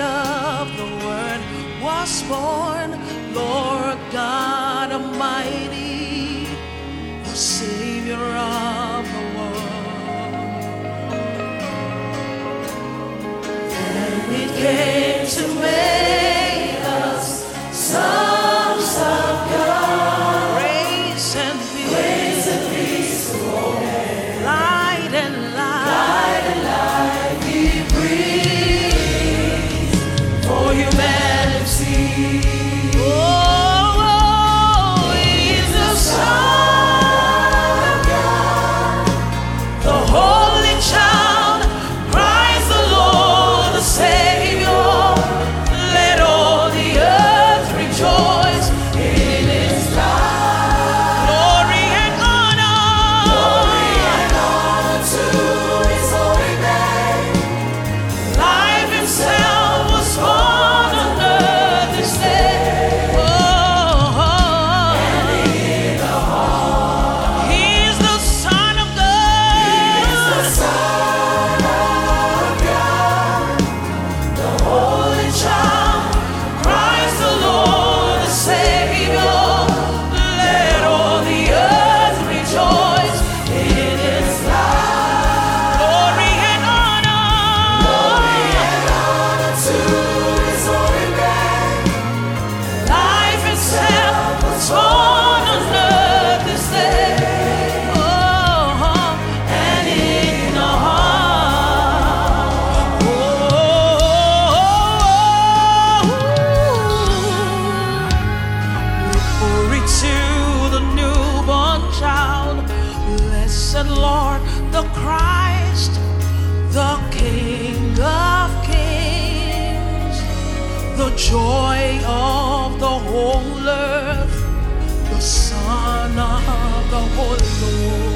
love, the Word was born, Lord God Almighty, the Savior of the world. And He came to make us sons of God. Grace and peace, light and light He brings for humanity. Oh, He's the Son of God, the Holy Child, Christ the Lord, the Savior. Let all the earth rejoice in His light. Glory and honor to His holy name. Life Himself was born on earth this day. Oh, and in the heart, He's the Son of God. He's the Son of God, the Holy Child, Christ the Lord, the Savior. Let all the earth rejoice in His light. Glory and honor to His holy name. Life itself was born on earth this day. Oh, and in the heart. Glory to the newborn child, blessed Lord, the Christ, the King of kings, the joy of the whole earth, the Son of the Holy Lord.